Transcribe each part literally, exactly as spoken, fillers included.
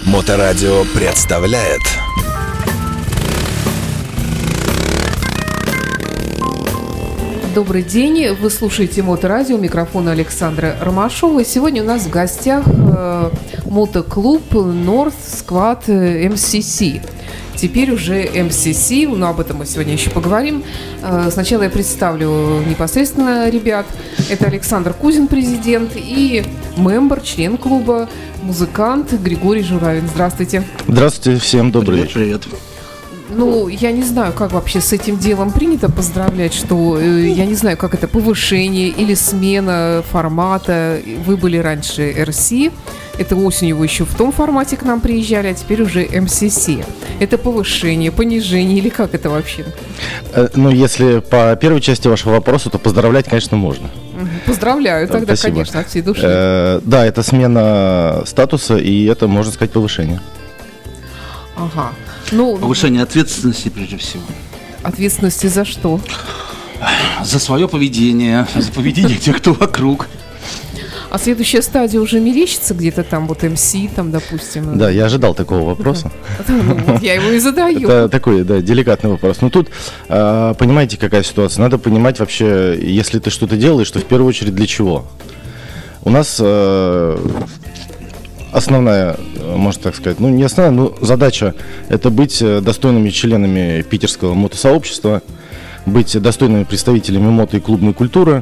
Моторадио представляет Добрый день, вы слушаете Моторадио, микрофон Александра Ромашова. Сегодня у нас в гостях э, мотоклуб North Squad эм си си. Теперь уже эм си си, но об этом мы сегодня еще поговорим. Э, сначала я представлю непосредственно ребят. Это Александр Кузин, президент, и мембер, член клуба, музыкант Григорий Журавин. Здравствуйте. Здравствуйте, всем добрый вечер. Привет. Ну, я не знаю, как вообще с этим делом принято поздравлять, что, э, я не знаю, как это, повышение или смена формата. Вы были раньше эр си, это осенью вы еще в том формате к нам приезжали, а теперь уже эм си си. Это повышение, понижение или как это вообще? Э, ну, если по первой части вашего вопроса, то поздравлять, конечно, можно. Поздравляю тогда, Спасибо. конечно, от всей души. Э, да, это смена статуса, и это, можно сказать, повышение. Ага. Ну, Повышение ответственности, прежде всего. ответственности за что? За свое поведение, за поведение тех, кто вокруг. А следующая стадия уже мерещится где-то там, вот эм си, там, допустим? Да, я ожидал такого вопроса. Ну, вот я его и задаю. Это такой, да, деликатный вопрос. Но тут, э, понимаете, какая ситуация? Надо понимать вообще, если ты что-то делаешь, то в первую очередь для чего? У нас э, основная, можно так сказать, ну не основная, но задача – это быть достойными членами питерского мотосообщества, быть достойными представителями мото- и клубной культуры.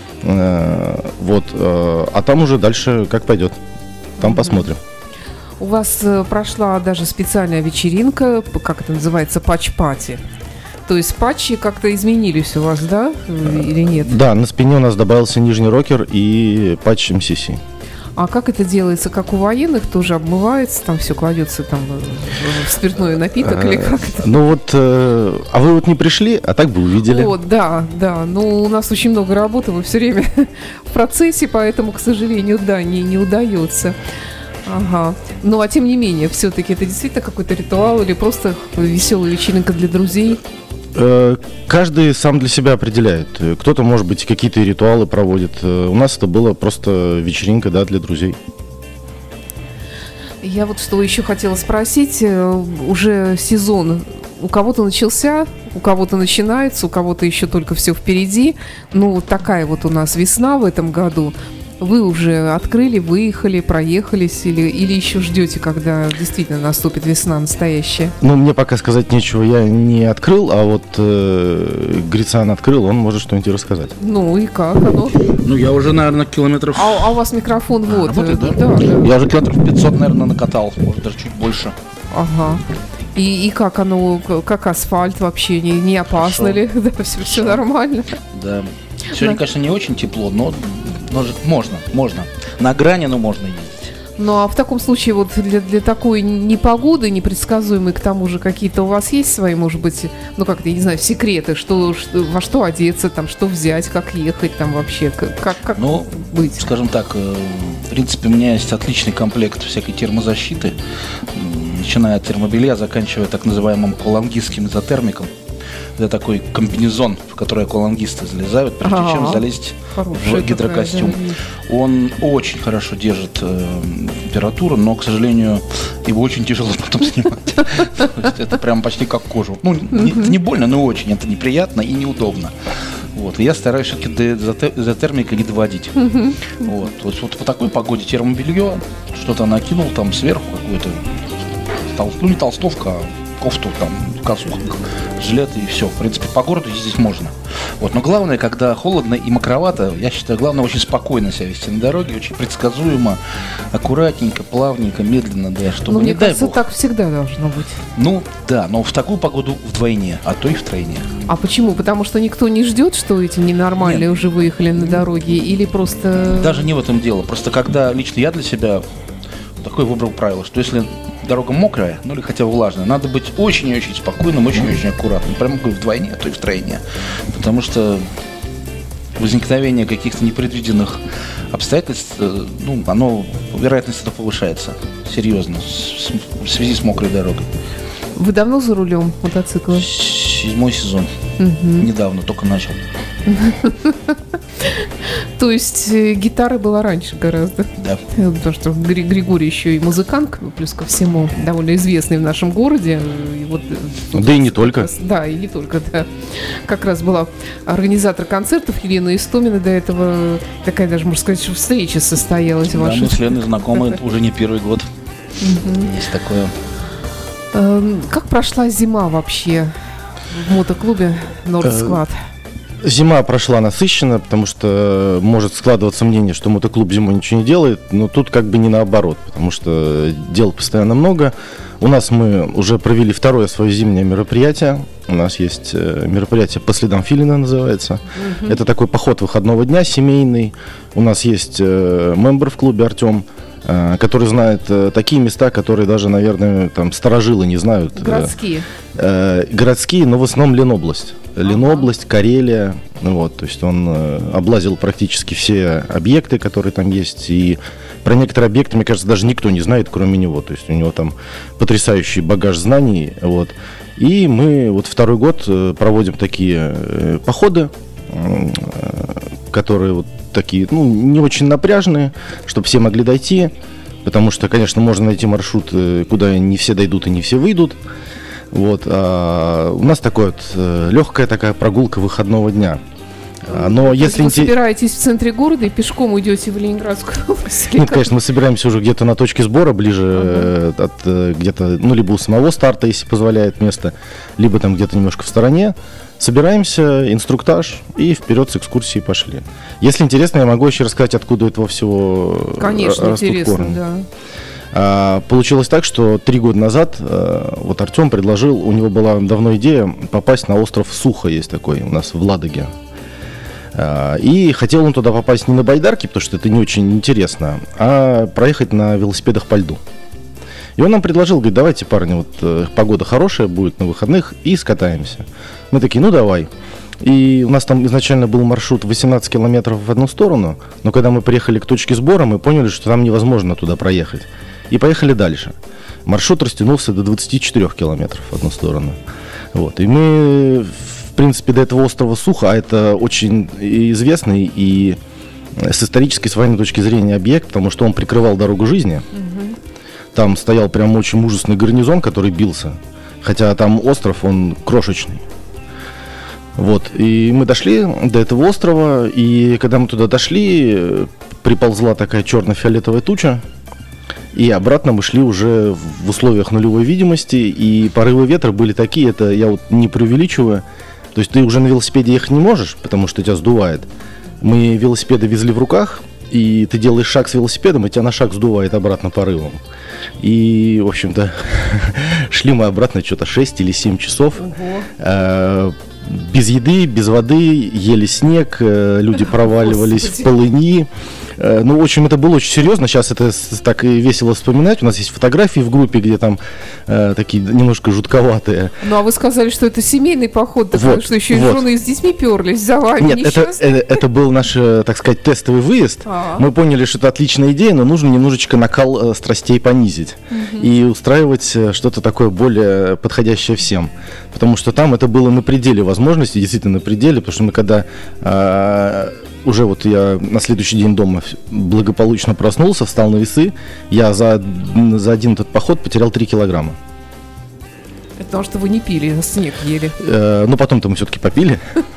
Э, вот, э, а там уже дальше как пойдет. Там посмотрим. У вас э, прошла даже специальная вечеринка, п- как это называется, патч-пати. То есть патчи как-то изменились у вас, да, э, или нет? Да, на спине у нас добавился нижний рокер и патч эм си си. А как это делается? Как у военных тоже обмывается, там все кладется там в в спиртной напиток или как это? Ну вот, э, а вы вот не пришли, а так бы увидели. Вот, да, да. Ну, у нас очень много работы, мы все время в процессе, поэтому, к сожалению, да, не, не удается. Ага. Ну, а тем не менее, все-таки это действительно какой-то ритуал или просто веселая вечеринка для друзей? Э, Каждый сам для себя определяет. Э, Кто-то, может быть, какие-то ритуалы проводит. Э, У нас это было просто вечеринка, да, для друзей. Я вот что еще хотела спросить. Э, Уже сезон у кого-то начался, у кого-то начинается, у кого-то еще только все впереди. Ну, вот такая вот у нас весна в этом году. Вы уже открыли, выехали, проехались или, или еще ждете, когда действительно наступит весна настоящая? Ну, мне пока сказать нечего, я не открыл, а вот э, Грицан открыл, он может что-нибудь рассказать. Ну и как оно? Ну, я уже, наверное, километров... А, а у вас микрофон вот. Работает, да? Да, да. Я уже километров пятьсот, наверное, накатал, может, даже чуть больше. Ага. И, и как оно, к- как асфальт вообще, не, не опасно Хорошо. ли? Да, все, все нормально. Да. Сегодня, Да. конечно, не очень тепло, но, но же можно, можно. На грани, но можно ездить. Ну а в таком случае вот для, для такой непогоды, непредсказуемой, к тому же какие-то у вас есть свои, может быть, ну как-то, я не знаю, секреты, что, что, во что одеться, там, что взять, как ехать там вообще, как, как, как Ну, быть? скажем так, э, в принципе, у меня есть отличный комплект всякой термозащиты, м, начиная от термобелья, заканчивая так называемым аквалангистским изотермиком. Это такой комбинезон, в который аквалангисты залезают, прежде А-а-а. чем залезть Хорошая в гидрокостюм. такая, да, Он очень хорошо держит э, температуру, но, к сожалению, его очень тяжело потом снимать. То есть это прям почти как кожу. Ну, не, не больно, но очень. Это неприятно и неудобно. Вот. И я стараюсь все-таки до изоте- изотермика не доводить. Вот. Вот, вот по такой погоде термобелье, что-то накинул там сверху какую-то, тол- ну не толстовка, а кофту, там, косуху, жилет и все. В принципе, по городу здесь можно. Вот. Но главное, когда холодно и мокровато, я считаю, главное очень спокойно себя вести на дороге, очень предсказуемо, аккуратненько, плавненько, медленно, да, чтобы, Ну, не мне дай кажется, бог. так всегда должно быть. Ну, да, но в такую погоду вдвойне, а то и втройне. А почему? Потому что никто не ждет, что эти ненормальные Нет. уже выехали на дороге, или просто... Даже не в этом дело. Просто когда лично я для себя такое выбрал правило, что если дорога мокрая, ну или хотя бы влажная, надо быть очень и очень спокойным, очень и очень аккуратным. Прям говорю, вдвойне, а то и втройне. Потому что возникновение каких-то непредвиденных обстоятельств, э, ну, оно, вероятность это повышается. Серьезно. с- с- В связи с мокрой дорогой. Вы давно за рулем мотоцикла? Седьмой сезон. Мгм. Недавно только начал. То есть э, гитара была раньше гораздо. Да. Э, Потому что Гри- Григорий еще и музыкант, плюс ко всему, довольно известный в нашем городе. И вот, э, тут Да и не как только. раз- да, и не только, да. Как раз была организатор концертов Елена Истомина. До этого такая даже, можно сказать, что встреча состоялась Да, ваша. мы с Леной знакомы уже не первый год. Есть такое. Эм, Как прошла зима вообще в мотоклубе North Squad? Зима прошла насыщенно, потому что может складываться мнение, что мотоклуб зимой ничего не делает, но тут как бы не наоборот, потому что дел постоянно много. У нас мы уже провели второе свое зимнее мероприятие. У нас есть э, мероприятие «По следам Филина» называется. Это такой поход выходного дня семейный. У нас есть э, мембер в клубе Артем, э, который знает э, такие места, которые даже, наверное, там старожилы не знают. Э, Городские. Э, городские, но в основном Ленобласть. Ленобласть, Карелия. Ну вот, то есть он э, облазил практически все объекты, которые там есть. И про некоторые объекты, мне кажется, даже никто не знает, кроме него. То есть у него там потрясающий багаж знаний. Вот. И мы вот второй год э, проводим такие э, походы, э, которые вот такие, ну, не очень напряжные, чтобы все могли дойти. Потому что, конечно, можно найти маршрут, э, куда не все дойдут и не все выйдут. Вот, а у нас такой вот э, легкая такая прогулка выходного дня. А, Но То есть если вы инте- собираетесь в центре города и пешком идете в Ленинградскую область? или Нет, как? конечно, мы собираемся уже где-то на точке сбора, ближе э, от э, где-то, ну, либо у самого старта, если позволяет место, либо там где-то немножко в стороне. Собираемся, инструктаж, и вперед с экскурсии пошли. Если интересно, я могу еще рассказать, откуда этого всего Конечно, растут интересно, корни. да. А, получилось так, что три года назад а, вот Артем предложил, у него была давно идея попасть на остров Сухо, есть такой у нас в Ладоге. А, и хотел он туда попасть не на байдарке, потому что это не очень интересно, а проехать на велосипедах по льду. И он нам предложил, говорит, давайте, парни, вот э, погода хорошая будет на выходных, и скатаемся. Мы такие, ну давай. И у нас там изначально был маршрут восемнадцать километров в одну сторону, но когда мы приехали к точке сбора, мы поняли, что там невозможно туда проехать. И поехали дальше. Маршрут растянулся до двадцати четырёх километров в одну сторону. Вот. И мы, в принципе, до этого острова Сухо, а это очень известный и с исторической, с военной точки зрения объект, потому что он прикрывал дорогу жизни. Там стоял прям очень мужественный гарнизон, который бился. Хотя там остров, он крошечный. Вот. И мы дошли до этого острова, и когда мы туда дошли, приползла такая черно-фиолетовая туча. И обратно мы шли уже в условиях нулевой видимости, и порывы ветра были такие, это я вот не преувеличиваю. То есть ты уже на велосипеде ехать не можешь, потому что тебя сдувает. Мы велосипеды везли в руках, и ты делаешь шаг с велосипедом, и тебя на шаг сдувает обратно порывом. И, в общем-то, шли мы обратно что-то шесть или семь часов. Э, без еды, без воды, ели снег, э, люди проваливались Господи. в полыни. Э, ну, в общем, это было очень серьезно. Сейчас это с- так и весело вспоминать. У нас есть фотографии в группе, где там э, такие немножко жутковатые. Ну, а вы сказали, что это семейный поход, такой, Вот, что еще и вот. жены с детьми перлись за вами. Нет, это, Несчастные? э, это был наш, э, так сказать, тестовый выезд. А. Мы поняли, что это отличная идея, но нужно немножечко накал э, страстей понизить и устраивать э, что-то такое более подходящее всем. Потому что там это было на пределе возможностей, действительно на пределе, потому что мы когда э, уже вот я на следующий день дома благополучно проснулся, встал на весы, я за, за один этот поход потерял три килограмма. Это потому что вы не пили, а снег ели. Э, но потом-то мы все-таки попили.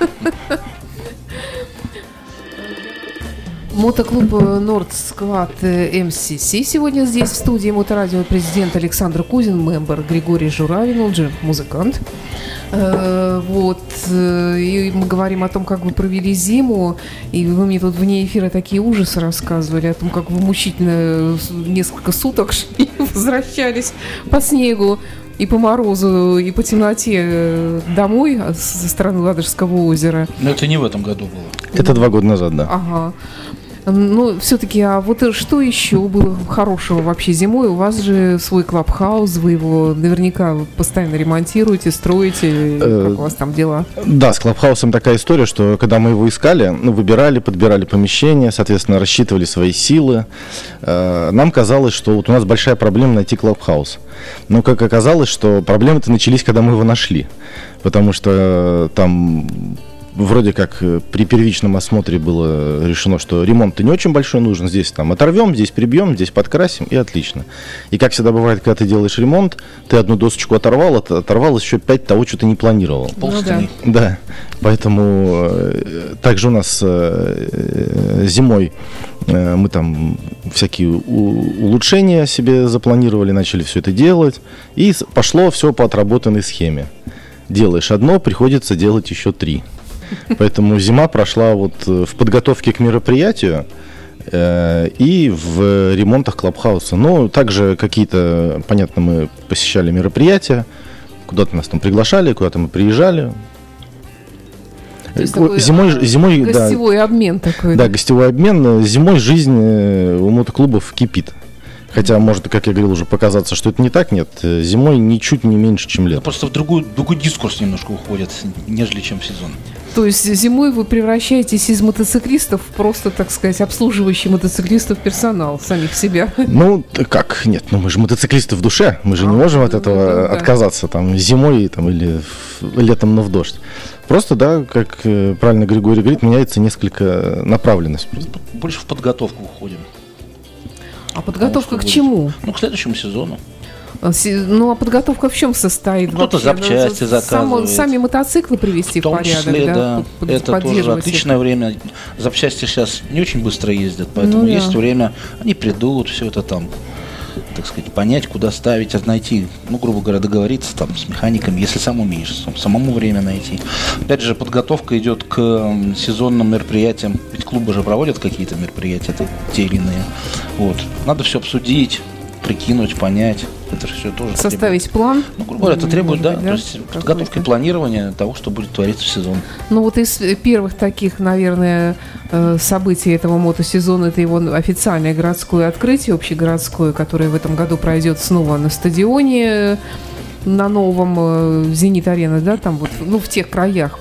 Мотоклуб North Squad эм си си сегодня здесь, в студии Моторадио, президент Александр Кузин, мембер Григорий Журавин, он же музыкант. Э, Вот, э, и мы говорим о том, как вы провели зиму, и вы мне тут вне эфира такие ужасы рассказывали о том, как вы мучительно с- несколько суток шли, возвращались по снегу и по морозу, и по темноте э, домой а, с- со стороны Ладожского озера. Но это не в этом году было. Это два года назад, да. Ага. Ну, все-таки, а вот что еще было хорошего вообще зимой? У вас же свой клабхаус, вы его наверняка постоянно ремонтируете, строите. Э, Как у вас там дела? Да, с Клабхаусом такая история, что когда мы его искали, ну, выбирали, подбирали помещение, соответственно, рассчитывали свои силы, э, нам казалось, что вот у нас большая проблема найти Клабхаус. Но как оказалось, что проблемы-то начались, когда мы его нашли. Потому что э, там вроде как при первичном осмотре было решено, что ремонт-то не очень большой нужен. Здесь там оторвем, здесь прибьем, здесь подкрасим, и отлично. И как всегда бывает, когда ты делаешь ремонт, ты одну досочку оторвал, оторвал еще пять того, что ты не планировал. Полстены. Ну, да. да, поэтому э, также у нас э, зимой э, мы там всякие у, улучшения себе запланировали, начали все это делать, и пошло все по отработанной схеме. Делаешь одно, приходится делать еще три. Поэтому зима прошла вот в подготовке к мероприятию э, и в ремонтах клабхауса. Но также какие-то, понятно, мы посещали мероприятия, куда-то нас там приглашали, куда-то мы приезжали. Зимой, зимой, гостевой да, обмен такой. Да, гостевой обмен. Зимой жизнь у мотоклубов кипит. Хотя, может, как я говорил, уже показаться, что это не так. Нет, зимой ничуть не меньше, чем летом. Просто в другой, другой дискурс немножко уходит, нежели чем в сезон. То есть зимой вы превращаетесь из мотоциклистов в просто, так сказать, обслуживающий мотоциклистов персонал, самих себя. Ну, как? Нет, ну мы же мотоциклисты в душе. Мы же а, не можем от этого ну, да. отказаться там, зимой там, или в, летом, но в дождь. Просто, да, как правильно Григорий говорит, меняется несколько направленность. Больше в подготовку уходим. А подготовка к чему? Ну, к следующему сезону. Ну, а подготовка в чем состоит? Кто-то запчасти заказывает. Сами мотоциклы привести в, в порядок, числе, да? да. Это тоже отличное их. время. Запчасти сейчас не очень быстро ездят, поэтому ну, есть да. время. Они придут, все это там, так сказать, понять, куда ставить, найти, ну, грубо говоря, договориться там с механиками, если сам умеешь, самому время найти. Опять же, подготовка идет к сезонным мероприятиям, ведь клубы же проводят какие-то мероприятия, это те или иные. Вот. Надо все обсудить, прикинуть, понять. Это же все тоже составить требует. план. Ну, грубо говоря, это требует, да, да, то есть подготовка и планирование того, что будет твориться в сезон. Ну вот из первых таких, наверное, событий этого мотосезона, это его официальное городское открытие, общегородское, которое в этом году пройдет снова на стадионе, на новом Зенит-арена, да, там вот, ну, в тех краях.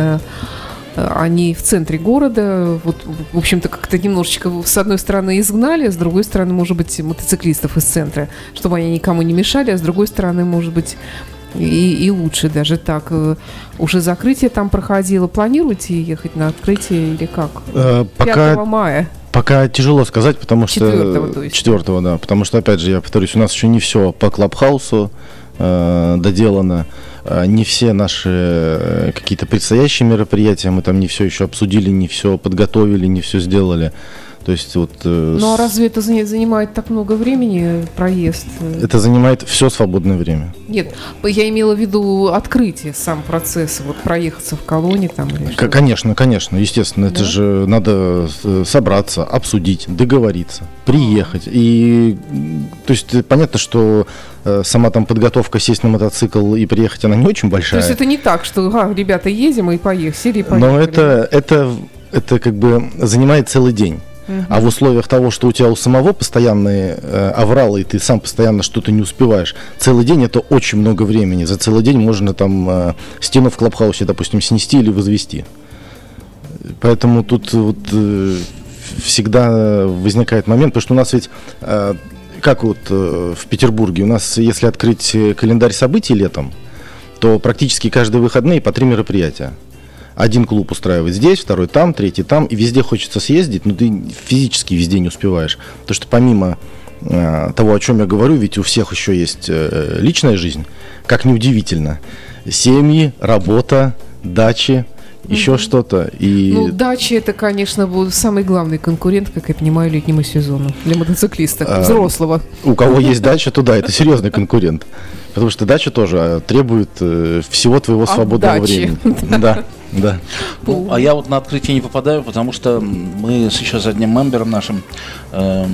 Они в центре города, вот, в общем-то, как-то немножечко с одной стороны изгнали, а с другой стороны, может быть, мотоциклистов из центра, чтобы они никому не мешали, а с другой стороны, может быть, и, и лучше даже так. Уже закрытие там проходило. Планируете ехать на открытие или как? Э, пока... пятого мая. Пока тяжело сказать, потому что... четвёртого, то есть. четвёртого, да. Потому что, опять же, я повторюсь, у нас еще не все по клабхаусу э, доделано. Не все наши какие-то предстоящие мероприятия, мы там не все еще обсудили, не все подготовили, не все сделали. То есть вот... Ну а разве это занимает так много времени, проезд? Это занимает все свободное время. Нет, я имела в виду открытие, сам процесс, вот проехаться в колонне там или что? Конечно, конечно, естественно, да? Это же надо собраться, обсудить, договориться, приехать. И, то есть понятно, что сама там подготовка сесть на мотоцикл и приехать, она не очень большая. То есть это не так, что, а, ребята, едем и поехали, и поехали. Но это, это, это как бы занимает целый день. Uh-huh. А в условиях того, что у тебя у самого постоянные э, авралы, и ты сам постоянно что-то не успеваешь, целый день это очень много времени. За целый день можно там э, стену в клабхаусе, допустим, снести или возвести. Поэтому тут вот э, всегда возникает момент, потому что у нас ведь, э, как вот э, в Петербурге, у нас, если открыть календарь событий летом, то практически каждые выходные по три мероприятия. Один клуб устраивает здесь, второй там, третий там, и везде хочется съездить, но ты физически везде не успеваешь. Потому что помимо э, того, о чем я говорю, ведь у всех еще есть э, личная жизнь, как ни удивительно. Семьи, работа, дачи, еще mm-hmm. что-то. И... Ну, дача это, конечно, был самый главный конкурент, как я понимаю, летнему сезону для мотоциклиста, а, взрослого. У кого есть дача, то да, это серьезный конкурент. Потому что дача тоже требует э, всего твоего свободного времени. Да. Да. Ну, а я вот на открытие не попадаю, потому что мы с еще с одним мембером нашим э,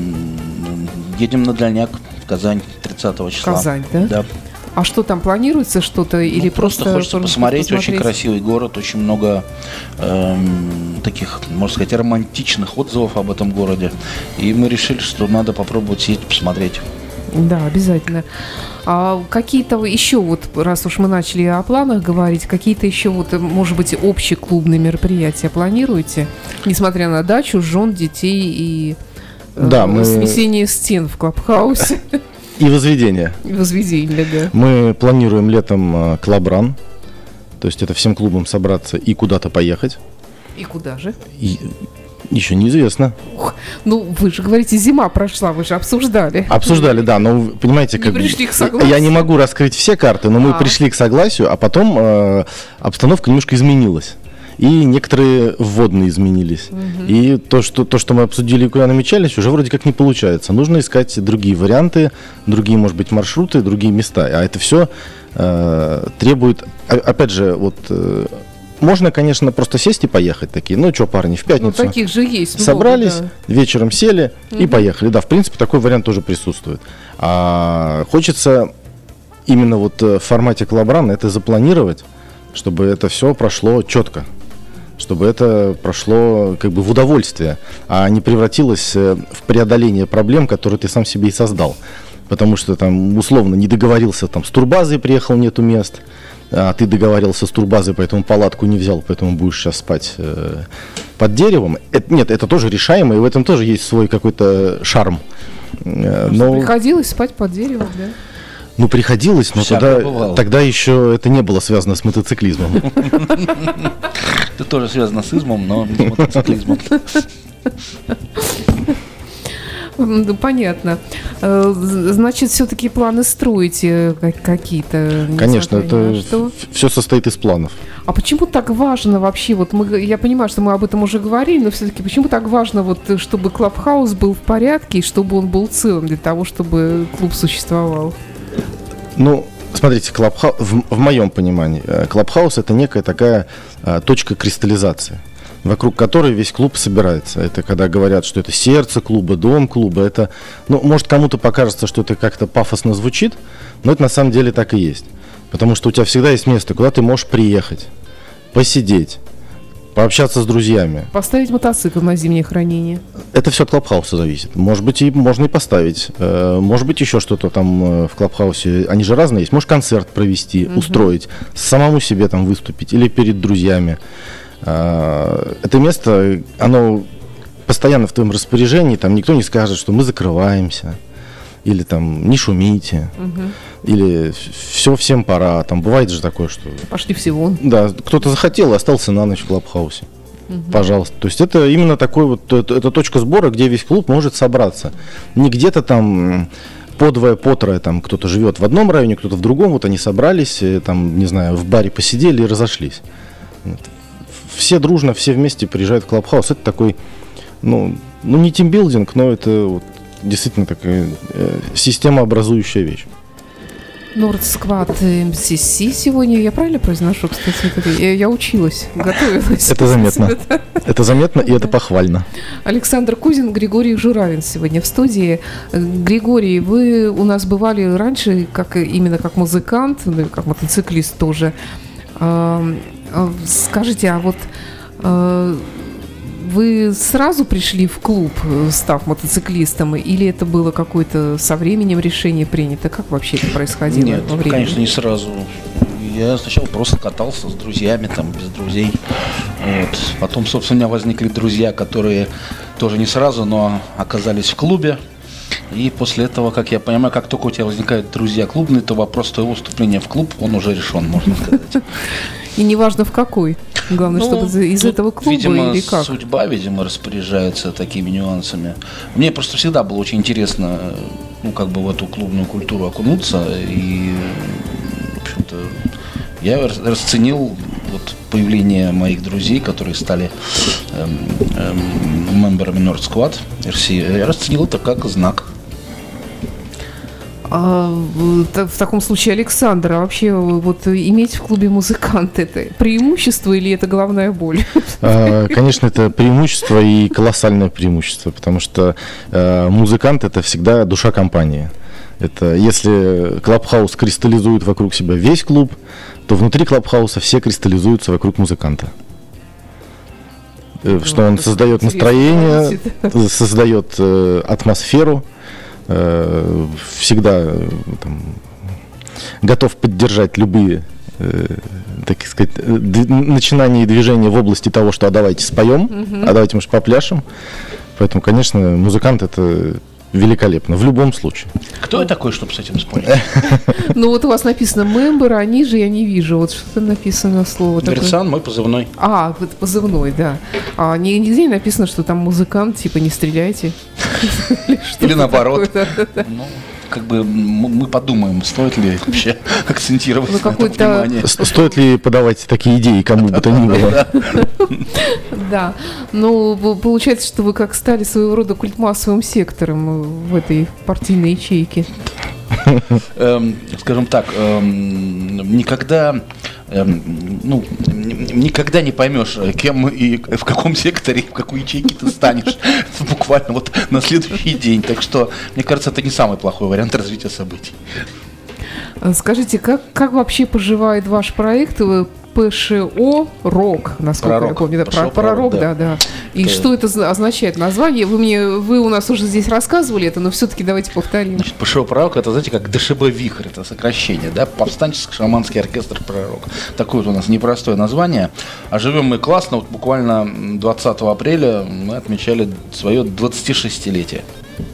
едем на дальняк в Казань тридцатого числа. Казань, да? Да. А что там планируется, что-то или ну, просто, просто хочется посмотреть, посмотреть, очень красивый город, очень много э, таких, можно сказать, романтичных отзывов об этом городе. И мы решили, что надо попробовать съездить посмотреть. Да, обязательно. А какие-то еще, вот раз уж мы начали о планах говорить, какие-то еще, вот, может быть, общеклубные мероприятия планируете? Несмотря на дачу, жен, детей и да, э, мы... снесение стен в клабхаусе. И возведение. И возведение, да. Мы планируем летом клабран. То есть это всем клубам собраться и куда-то поехать. И куда же? И еще неизвестно. Ух, ну, вы же говорите, зима прошла, вы же обсуждали. Обсуждали, да, но, понимаете, Не как пришли к согласию. я не могу раскрыть все карты, но мы А. пришли к согласию, а потом э, обстановка немножко изменилась. И некоторые вводные изменились. Угу. И то что, то, что мы обсудили и куда намечались, уже вроде как не получается. Нужно искать другие варианты, другие, может быть, маршруты, другие места. А это все э, требует, опять же, вот... Э, можно, конечно, просто сесть и поехать такие. Ну, что, парни, в пятницу. Ну, таких же есть много, собрались, да. вечером сели и Угу. поехали. Да, в принципе, такой вариант тоже присутствует. А хочется именно вот в формате коллаборана это запланировать, чтобы это все прошло четко. Чтобы это прошло как бы в удовольствие, а не превратилось в преодоление проблем, которые ты сам себе и создал. Потому что там условно не договорился там, с турбазой, приехал, нету мест, а ты договорился с турбазой, поэтому палатку не взял, поэтому будешь сейчас спать э, под деревом. Это, нет, это тоже решаемо, и в этом тоже есть свой какой-то шарм. Э, но... Приходилось спать под деревом, да? Ну, приходилось, но тогда, тогда еще это не было связано с мотоциклизмом. Это тоже связано с измом, но не с мотоциклизмом. Ну, понятно. Значит, все-таки планы строите какие-то? Конечно, это все состоит из планов. А почему так важно вообще, вот мы, я понимаю, что мы об этом уже говорили, но все-таки почему так важно, вот, чтобы Клабхаус был в порядке и чтобы он был целым для того, чтобы клуб существовал? Ну, смотрите, Клабхаус, в, в моем понимании, Клабхаус это некая такая а, точка кристаллизации, вокруг которой весь клуб собирается. Это когда говорят, что это сердце клуба, дом клуба. Это, ну, может, кому-то покажется, что это как-то пафосно звучит, но это на самом деле так и есть. Потому что у тебя всегда есть место, куда ты можешь приехать, посидеть, пообщаться с друзьями. Поставить мотоцикл на зимнее хранение. Это все от Клабхауса зависит. Может быть, и можно и поставить. Может быть, еще что-то там в Клабхаусе. Они же разные есть. Можешь концерт провести, угу. устроить, самому себе там выступить или перед друзьями. Это место, оно постоянно в твоем распоряжении. Там никто не скажет, что мы закрываемся. Или там не шумите. Угу. Или все, всем пора. Там бывает же такое, что... Пошли все вон. Да, кто-то захотел и остался на ночь в Клабхаусе. Угу. Пожалуйста. То есть это именно такой вот, это, это точка сбора, где весь клуб может собраться. Не где-то там подвое, потрое, там кто-то живет в одном районе, кто-то в другом. Вот они собрались, там, не знаю, в баре посидели и разошлись. Все дружно, все вместе приезжают в Клабхаус. Это такой, ну, ну не тимбилдинг, но это вот действительно такая э, системообразующая вещь. North Squad эм си си сегодня, я правильно произношу, кстати? Я, я училась, готовилась. Это заметно. Это заметно и это похвально. Александр Кузин, Григорий Журавин сегодня в студии. Григорий, вы у нас бывали раньше как, именно как музыкант, ну, как мотоциклист тоже. Скажите, а вот вы сразу пришли в клуб, став мотоциклистом, или это было какое-то со временем решение принято? Как вообще это происходило? Нет, во времени? Конечно, не сразу. Я сначала просто катался с друзьями, там, без друзей. Вот. Потом, собственно, у меня возникли друзья, которые тоже не сразу, но оказались в клубе. И после этого, как я понимаю, как только у тебя возникают друзья клубные, то вопрос твоего вступления в клуб, он уже решен, можно сказать. И неважно в какой. Главное, ну, чтобы из этого клуба видимо, или как? Судьба, видимо, распоряжается такими нюансами. Мне просто всегда было очень интересно, ну, как бы в эту клубную культуру окунуться. И, в общем-то, я расценил вот появление моих друзей, которые стали эм, эм, мемберами North Squad эр си, я расценил это как знак. А, в таком случае, Александр, а вообще вот иметь в клубе музыканта — это преимущество или это головная боль? Конечно, это преимущество и колоссальное преимущество, потому что музыкант — это всегда душа компании. Это если Клабхаус кристаллизует вокруг себя весь клуб, то внутри Клабхауса все кристаллизуются вокруг музыканта. Ну, что он создает настроение, создает э, атмосферу, э, всегда там, готов поддержать любые, э, так сказать, д- начинания и движения в области того, что а давайте споем, mm-hmm. а давайте, может, попляшем. Поэтому, конечно, музыкант — это великолепно, в любом случае. Кто я такой, чтобы с этим спорить? Ну вот у вас написано «мембер», а ниже я не вижу. Вот что написано слово такое. Герцан, мой позывной. А, вот позывной, да. А ни- нигде не написано, что там музыкант, типа «не стреляйте». Или наоборот. Ну, как бы м- мы подумаем, стоит ли вообще акцентировать Ну, на этом какой-то- внимание. С- Стоит ли подавать такие идеи кому бы то ни было? Да. Ну, п- получается, что вы как стали своего рода культмассовым сектором в этой партийной ячейке. Эм, скажем так, эм, никогда, эм, ну, н- никогда не поймешь, кем и в каком секторе, в какой ячейке ты станешь буквально вот на следующий день. Так что, мне кажется, это не самый плохой вариант развития событий. А Скажите, как, как вообще поживает ваш проект э, ПШО «Рок», насколько Пророк. я помню? Да, ПШО про- пророк, «Пророк», да, да. да. И Это- что это за- означает название? Вы мне, вы у нас уже здесь рассказывали это, но все-таки давайте повторим. Значит, ПШО «Пророк» — это, знаете, как ДШБ «Вихрь», это сокращение, да, повстанческо-шаманский оркестр «Пророк». Такое вот у нас непростое название. А живем мы классно, вот буквально двадцатого апреля мы отмечали свое двадцатишестилетие.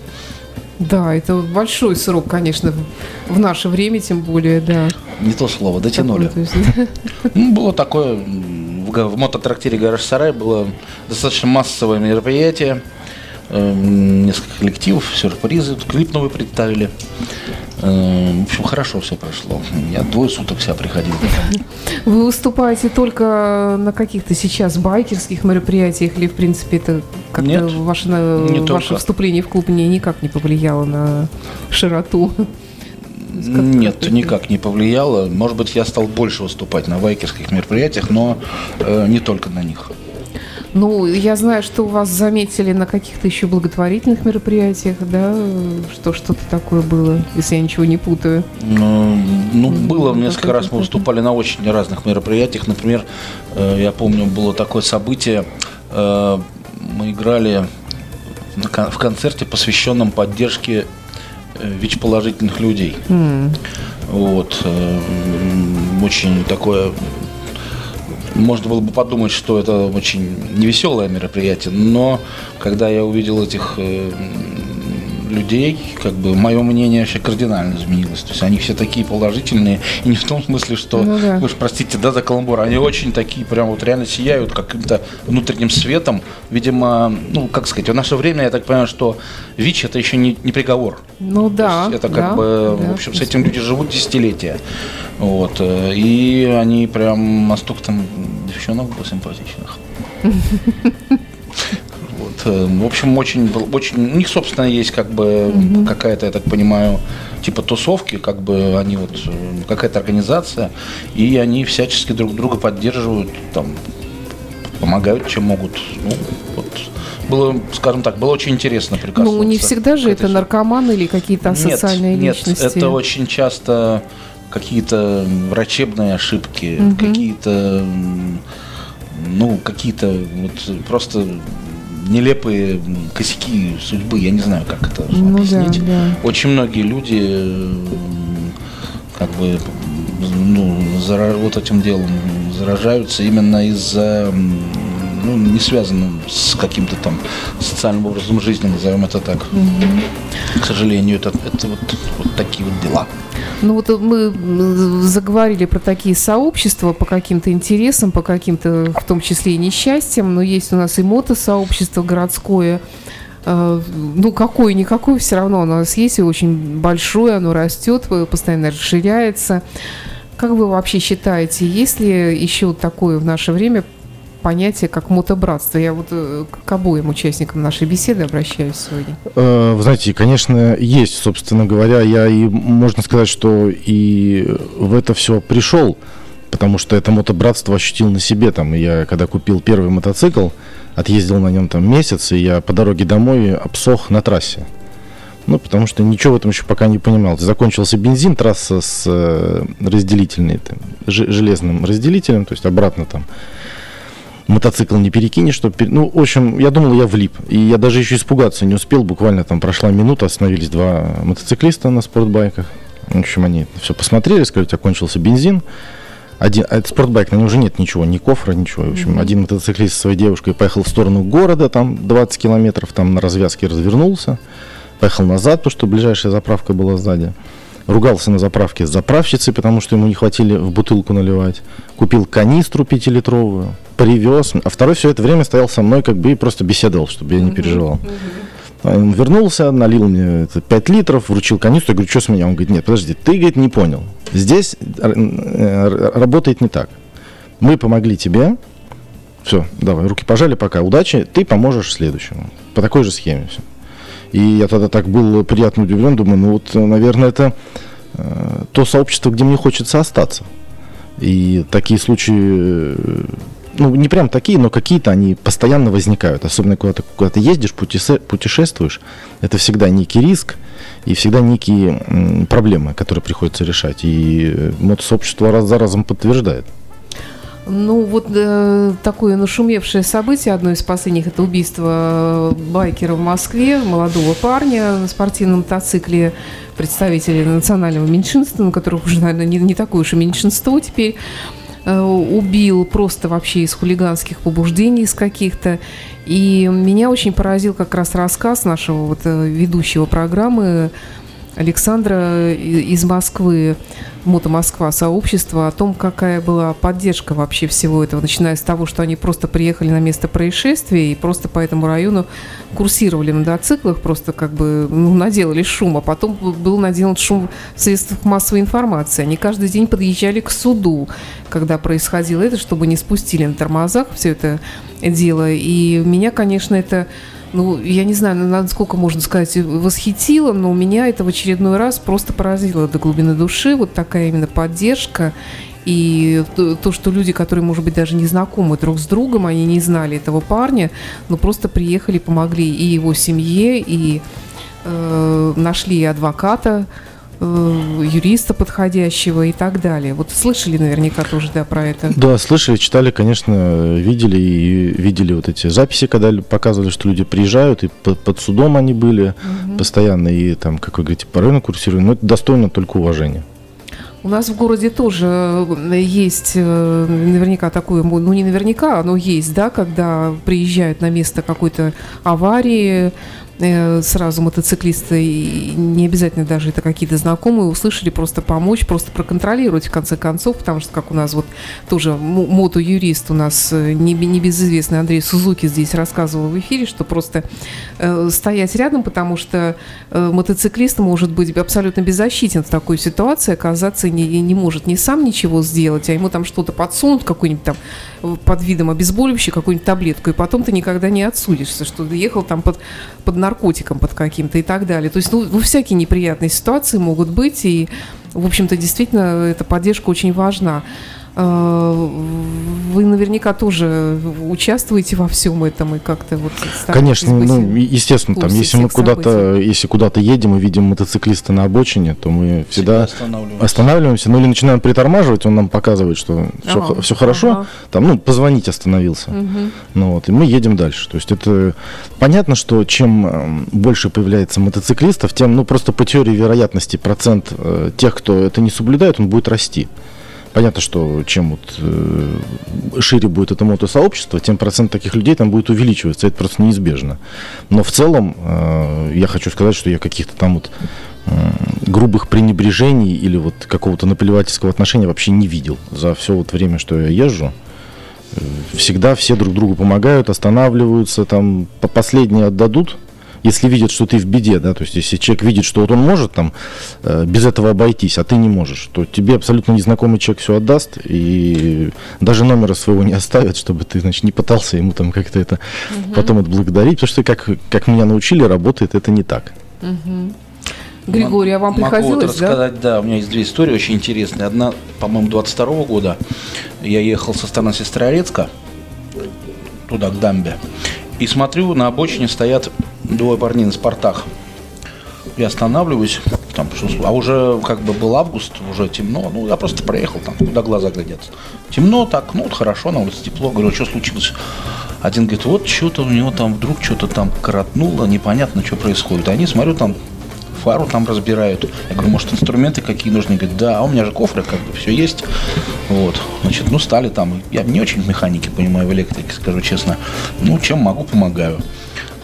Да, это большой срок, конечно, в- в наше время, тем более, да. Не то слово, дотянули. Такой, то есть, Ну, было такое, м, в, га- в мототрактире «Гараж Сарай» было достаточно массовое мероприятие, эм, несколько коллективов, сюрпризы, клип новый представили. Эм, В общем, хорошо все прошло. Я двое суток себя приходил. Вы выступаете только на каких-то сейчас байкерских мероприятиях или, в принципе, это как-то Нет, ваше, на- не ваше только. вступление в клуб не- никак не повлияло на широту? есть как-то Нет, как-то- никак не повлияло. Может быть, я стал больше выступать на байкерских мероприятиях, но э, не только на них. Ну, я знаю, что вас заметили на каких-то еще благотворительных мероприятиях, да, что что-то такое было, если я ничего не путаю. Ну, ну, было ну, несколько как раз это, мы как выступали на очень разных мероприятиях. Например, э, я помню, было такое событие. э, Мы играли на кон- в концерте, посвященном поддержке э, ВИЧ-положительных людей. М. Вот. э, м, Очень такое... Можно было бы подумать, что это очень невеселое мероприятие, но когда я увидел этих э, м, людей, как бы мое мнение вообще кардинально изменилось. То есть они все такие положительные, и не в том смысле, что, Ну да. вы уж простите, да, за каламбур, они очень такие, прям вот реально сияют каким-то внутренним светом. Видимо, ну, как сказать, в наше время, я так понимаю, что ВИЧ это еще не, не приговор. Ну да. То есть это как да, бы, да. в общем, с этим люди живут десятилетия. Вот. э, И они прям настолько там девчонок было симпатичных. Вот. э, В общем, очень, был- очень, у них, собственно, есть как бы какая-то, я так понимаю, типа тусовки, как бы они вот, э, какая-то организация, и они всячески друг друга поддерживают, там, помогают, чем могут. Ну, вот. Было, скажем так, было очень интересно прикоснуться. Ну, не всегда же к это этой наркоманы или какие-то асоциальные нет, личности. Нет, это очень часто какие-то врачебные ошибки, Мгм. какие-то, м, ну, какие-то вот просто нелепые косяки судьбы, я не знаю, как это Ну да, объяснить. да. Очень многие люди м, как бы ну, зара- вот этим делом заражаются именно из-за м, ну, не связанным с каким-то там социальным образом жизни, назовем это так. К сожалению, это, это вот, вот такие вот дела. Ну вот мы м, заговорили про такие сообщества по каким-то интересам, по каким-то, в том числе и несчастьям, но есть у нас и мотосообщество городское. Э, Ну, какое-никакое все равно у нас есть, и очень большое, оно растет, э, постоянно расширяется. Как вы вообще считаете, есть ли еще такое в наше время понятие, как мотобратство? Я вот э, к обоим участникам нашей беседы обращаюсь сегодня. Э, Вы знаете, конечно, есть, собственно говоря, я и, можно сказать, что и в это все пришел, потому что это мотобратство ощутил на себе. Там, я когда купил первый мотоцикл, отъездил на нем там месяц, и я по дороге домой обсох на трассе. Ну, потому что ничего в этом еще пока не понимал. Закончился бензин, трасса с э, разделительной, там, ж- железным разделителем, то есть обратно там мотоцикл не перекинешь, чтобы... пере- Ну, в общем, я думал, я влип. И я даже еще испугаться не успел. Буквально там прошла минута, остановились два мотоциклиста на спортбайках. В общем, они все посмотрели, сказали, у тебя кончился бензин. Один, а это спортбайк, на нем уже нет ничего, ни кофра, ничего. В общем, mm-hmm. один мотоциклист со своей девушкой поехал в сторону города, там двадцать километров, там на развязке развернулся. Поехал назад, потому что ближайшая заправка была сзади. Ругался на заправке с заправщицей, потому что ему не хватило в бутылку наливать. Купил канистру пятилитровую, привез. А второй все это время стоял со мной как бы и просто беседовал, чтобы я не переживал. Он вернулся, налил мне это пять литров, вручил канистру. Я говорю, что с меня? Он говорит, нет, подожди, ты, говорит, не понял. Здесь работает не так. Мы помогли тебе. Все, давай, руки пожали, пока, удачи. Ты поможешь следующему. По такой же схеме все. И я тогда так был приятно удивлен, думаю, ну вот, наверное, это э, то сообщество, где мне хочется остаться. И такие случаи, э, ну, не прям такие, но какие-то они постоянно возникают. Особенно, когда ты куда-то ездишь, путеше- путешествуешь, это всегда некий риск и всегда некие э, проблемы, которые приходится решать. И э, мотосообщество раз за разом подтверждает. Ну, вот э, такое нашумевшее событие, одно из последних, это убийство байкера в Москве, молодого парня на спортивном мотоцикле, представителя национального меньшинства, на которых уже, наверное, не, не такое уж и меньшинство теперь, э, убил просто вообще из хулиганских побуждений, из каких-то. И меня очень поразил как раз рассказ нашего вот, ведущего программы Александра из Москвы, Мото Москва сообщества, о том, какая была поддержка вообще всего этого, начиная с того, что они просто приехали на место происшествия и просто по этому району курсировали на мотоциклах, просто как бы ну, наделали шум, а потом был наделан шум в средствах массовой информации. Они каждый день подъезжали к суду, когда происходило это, чтобы не спустили на тормозах все это дело. И меня, конечно, это... Ну, я не знаю, насколько можно сказать, восхитило, но меня это в очередной раз просто поразило до глубины души. Вот такая именно поддержка. И то, то, что люди, которые, может быть, даже не знакомы друг с другом, они не знали этого парня, но просто приехали, помогли и его семье, и э, нашли адвоката, юриста подходящего и так далее. Вот слышали наверняка тоже, да, про это? Да, слышали, читали, конечно, видели и видели вот эти записи, когда показывали, что люди приезжают, и под, под судом они были угу. постоянно, и там, как вы говорите, по району курсируют, но это достойно только уважения. У нас в городе тоже есть наверняка такое, ну не наверняка, оно есть, да, когда приезжают на место какой-то аварии, сразу мотоциклисты, и не обязательно даже это какие-то знакомые, услышали просто помочь, просто проконтролировать в конце концов, потому что, как у нас вот тоже мотоюрист у нас небезызвестный Андрей Сузуки здесь рассказывал в эфире, что просто э, стоять рядом, потому что э, мотоциклист может быть абсолютно беззащитен в такой ситуации, оказаться не, не может ни сам ничего сделать, а ему там что-то подсунут, какой-нибудь там под видом обезболивающего, какую-нибудь таблетку, и потом ты никогда не отсудишься, что ты ехал там под, под наркотиком под каким-то и так далее. То есть, ну, ну, всякие неприятные ситуации могут быть, и, в общем-то, действительно, эта поддержка очень важна. Вы наверняка тоже участвуете во всем этом и как-то вот... Конечно, ну, естественно, там, если мы куда-то, если куда-то едем и видим мотоциклиста на обочине, то мы всегда, всегда останавливаемся, ну или начинаем притормаживать, он нам показывает, что все, ага, все хорошо, ага. там, ну, позвонить остановился, угу. ну вот, и мы едем дальше. То есть это понятно, что чем больше появляется мотоциклистов, тем, ну, просто по теории вероятности процент э, тех, кто это не соблюдает, он будет расти. Понятно, что чем вот, э, шире будет это мотосообщество, тем процент таких людей там будет увеличиваться. Это просто неизбежно. Но в целом э, я хочу сказать, что я каких-то там вот э, грубых пренебрежений или вот какого-то наплевательского отношения вообще не видел за все вот время, что я езжу. Всегда все друг другу помогают, останавливаются, там последние отдадут. Если видят, что ты в беде, да, то есть если человек видит, что вот он может там э, без этого обойтись, а ты не можешь, то тебе абсолютно незнакомый человек все отдаст и даже номера своего не оставит, чтобы ты, значит, не пытался ему там как-то это угу. потом отблагодарить, потому что как, как меня научили, работает это не так. Угу. Григорий, а вам Могу приходилось, вот рассказать, да? Да, у меня есть две истории очень интересные. Одна, по-моему, двадцать второго года. Я ехал со стороны Сестрорецка, туда, к дамбе, и смотрю, на обочине стоят двое парней на спортах. Я останавливаюсь, там, а уже как бы был август, уже темно. Ну, я просто проехал там, куда глаза глядят. Темно так, ну, вот хорошо, на улице тепло. Говорю, что случилось? Один говорит, вот что-то у него там вдруг что-то там коротнуло, непонятно, что происходит. Они, смотрю, там фару там разбирают. Я говорю, может, инструменты какие нужны? Говорит, да, а у меня же кофры, как бы, все есть. Вот, значит, ну, стали там. Я не очень в механике понимаю, в электрике, скажу честно. Ну, чем могу, помогаю.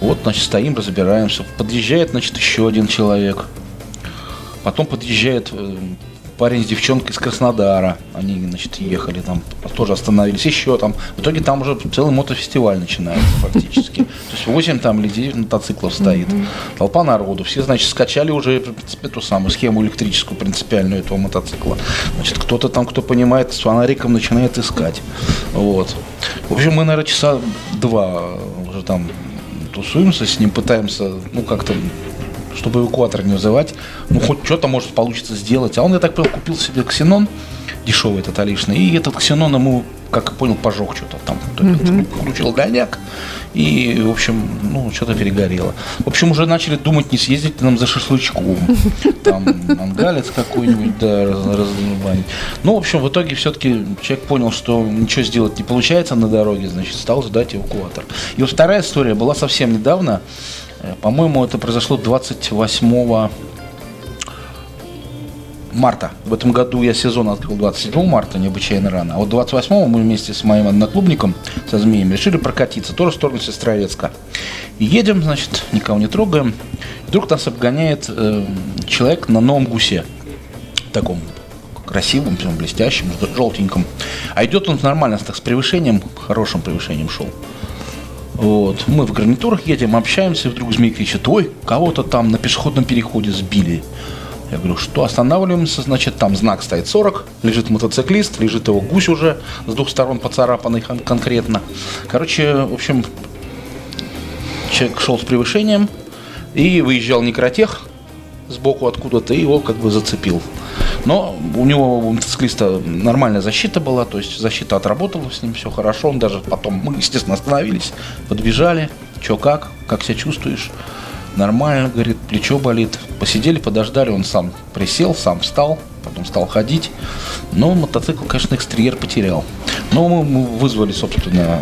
Вот, значит, стоим, разбираемся. Подъезжает, значит, еще один человек. Потом подъезжает э, парень с девчонкой из Краснодара. Они, значит, ехали там, тоже остановились. Еще там. В итоге там уже целый мотофестиваль начинается фактически. То есть восемь там людей мотоциклов стоит. Толпа народу. Все, значит, скачали уже, в принципе, ту самую схему электрическую, принципиальную этого мотоцикла. Значит, кто-то там, кто понимает, с фонариком начинает искать. Вот. В общем, мы, наверное, часа два уже там тусуемся с ним, пытаемся, ну, как-то, чтобы эвакуатор не вызывать, ну, хоть что-то, может, получится сделать. А он, я так понял, купил себе ксенон, дешевый тоталичный, и этот ксенон ему, как я понял, пожег что-то там. Mm-hmm. Включил гольняк, и, в общем, ну, что-то перегорело. В общем, уже начали думать, не съездить нам за шашлычком. Там мангалец какой-нибудь, да, разрубанить. Ну, в общем, в итоге все-таки человек понял, что ничего сделать не получается на дороге, значит, стал ждать эвакуатор. И вот вторая история была совсем недавно. По-моему, это произошло двадцать восьмого марта. В этом году я сезон открыл двадцать седьмого марта, необычайно рано. А вот двадцать восьмого мы вместе с моим одноклубником, со Змеем, решили прокатиться, тоже в сторону Сестрорецка. И едем, значит, никого не трогаем. Вдруг нас обгоняет э, человек на новом гусе. Таком красивом, прям блестящем, желтеньком. А идет он нормально, так, с превышением, хорошим превышением шел. Вот. Мы в гарнитурах едем, общаемся, и вдруг Змей кричит: ой, кого-то там на пешеходном переходе сбили. Я говорю, что, останавливаемся, значит, там знак стоит сорок, лежит мотоциклист, лежит его гусь уже с двух сторон поцарапанный конкретно. Короче, в общем, человек шел с превышением и выезжал некротех сбоку откуда-то и его как бы зацепил. Но у него, у мотоциклиста, нормальная защита была, то есть защита отработала с ним, все хорошо. Он даже потом, мы, естественно, остановились, подбежали, что как, как себя чувствуешь? Нормально, говорит, плечо болит. Посидели, подождали, он сам присел, сам встал, потом стал ходить. Но мотоцикл, конечно, экстерьер потерял. Но мы, мы вызвали, собственно,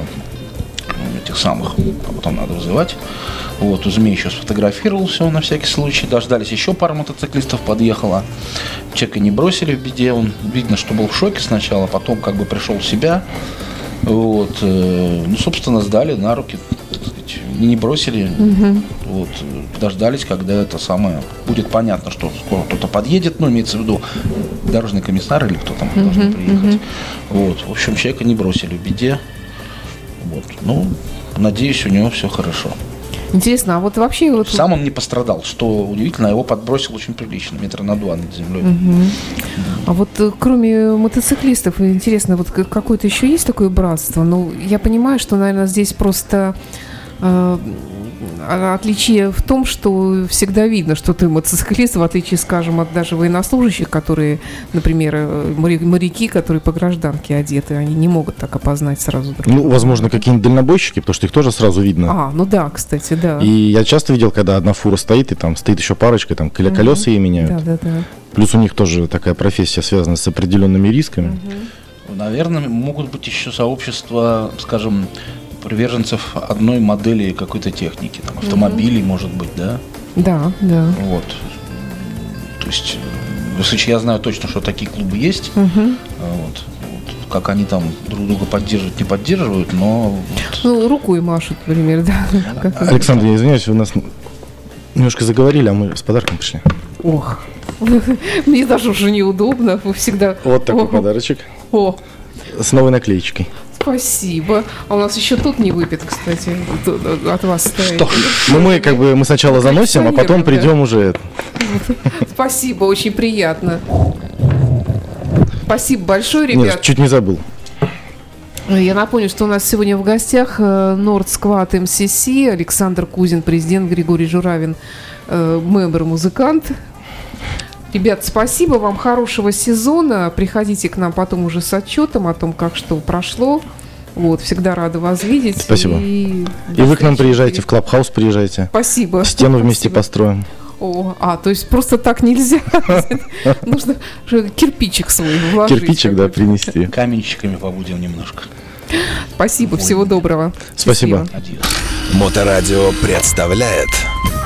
этих самых, а потом надо вызывать. Вот, у Змея еще сфотографировал все на всякий случай. Дождались, еще пара мотоциклистов подъехала. Человека не бросили в беде. Он, видно, что был в шоке сначала, потом как бы пришел в себя. Вот, э, ну, собственно, сдали на руки, так сказать, не бросили. Угу. Вот, дождались, когда это самое будет понятно, что скоро кто-то подъедет, ну, имеется в виду дорожный комиссар или кто там угу, должен приехать. Угу. Вот, в общем, человека не бросили в беде. Вот, ну, надеюсь, у него все хорошо. Интересно, а вот вообще... Вот... Сам он не пострадал, что удивительно, его подбросил очень прилично, метра на два над землей. Угу. А вот кроме мотоциклистов, интересно, вот какое-то еще есть такое братство? Ну, я понимаю, что, наверное, здесь просто э, отличие в том, что всегда видно, что ты мотоциклист, в отличие, скажем, от даже военнослужащих, которые, например, моряки, которые по гражданке одеты, они не могут так опознать сразу друг друга. Ну, возможно, какие-нибудь дальнобойщики, потому что их тоже сразу видно. А, ну да, кстати, да. И я часто видел, когда одна фура стоит, и там стоит еще парочка, там колеса ей меняют. Да, да, да. Плюс у них тоже такая профессия связана с определенными рисками. Угу. Наверное, могут быть еще сообщества, скажем, приверженцев одной модели какой-то техники, там, автомобилей, mm-hmm. может быть, да? Да, да. Вот. То есть, в случае я знаю точно, что такие клубы есть. Mm-hmm. Вот. Вот. Как они там друг друга поддерживают, не поддерживают, но... Вот. Ну, рукой машут, например, да. да. Александр, я извиняюсь, у нас немножко заговорили, а мы с подарком пришли. Ох, мне даже уже неудобно, вы всегда... Вот такой подарочек. О. С новой наклеечкой. Спасибо. А у нас еще тут не выпит, кстати, от вас стоит. Ну, мы как бы мы сначала заносим, а потом придем да. уже. Спасибо, очень приятно. Спасибо большое, ребят. Нет, чуть не забыл. Я напомню, что у нас сегодня в гостях North Squad эм си си, Александр Кузин, президент, Григорий Журавин, мембер-музыкант. Ребят, спасибо вам, хорошего сезона. Приходите к нам потом уже с отчетом о том, как что прошло. Вот, всегда рада вас видеть. Спасибо. И, и вы к нам приезжайте, в Клабхаус приезжайте. Спасибо. Стену вместе построим. О, а, то есть просто так нельзя. Нужно кирпичик свой вложить. Кирпичик, да, принести. Каменщиками побудем немножко. Спасибо, всего доброго. Спасибо. Моторадио представляет